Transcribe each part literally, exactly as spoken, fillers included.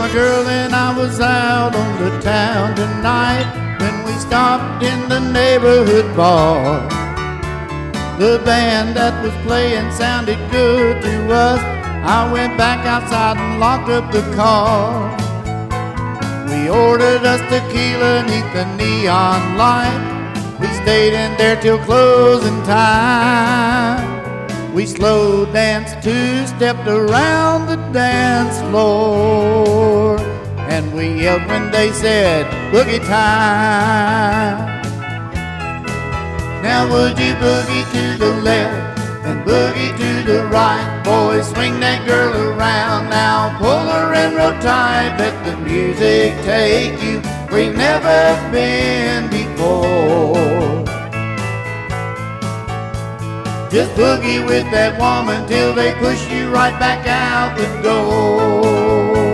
my girl and I was out on the town tonight when we stopped in the neighborhood bar. The band that was playing sounded good to us. I went back outside and locked up the car. We ordered us tequila neath the neon light. We stayed in there till closing time. We slow danced, two-stepped around the dance floor, and we yelled when they said boogie time. Now would you boogie to the left and boogie to the right? Boys, swing that girl around now, pull her in real tight. Let the music take you where you've never been before. Just boogie with that woman till they push you right back out the door.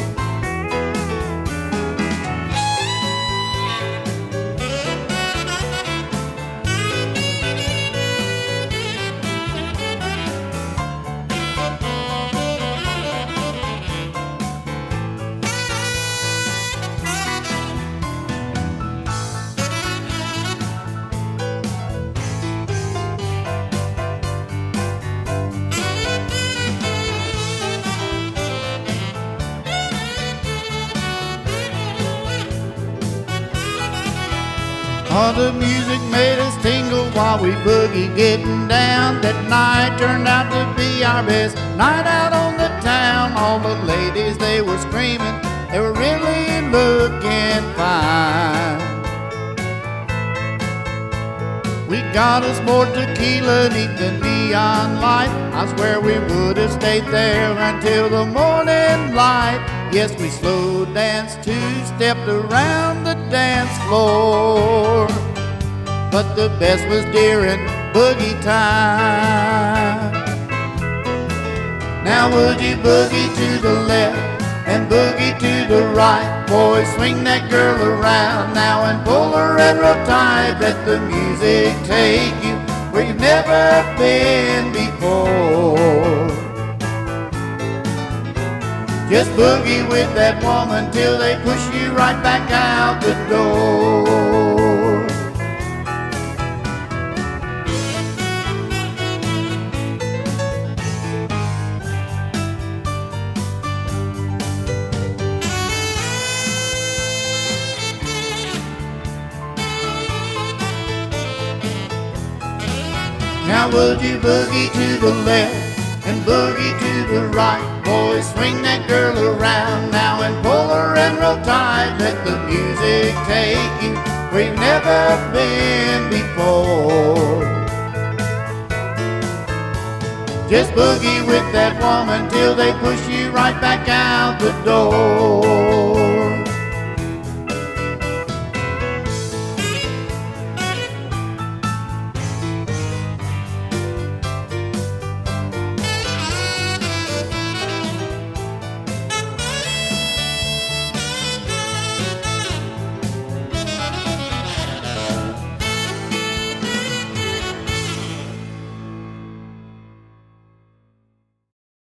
Oh, the music made us tingle while we boogie getting down. That night turned out to be our best night out on the town. All the ladies, they were screaming, they were really looking fine. We got us more tequila neath the neon light. I swear we would have stayed there until the morning light. Yes, we slow danced, two-stepped around the dance floor, but the best was during boogie time. Now would you boogie to the left and boogie to the right? Boys, swing that girl around now and pull her in real tight. Let the music take you where you've never been before. Just boogie with that woman till they push you right back out the door. Now would you boogie to the left and boogie to the right? Boys, swing that girl around now and pull her in real tight. Let the music take you where you've never been before. Just boogie with that woman till they push you right back out the door.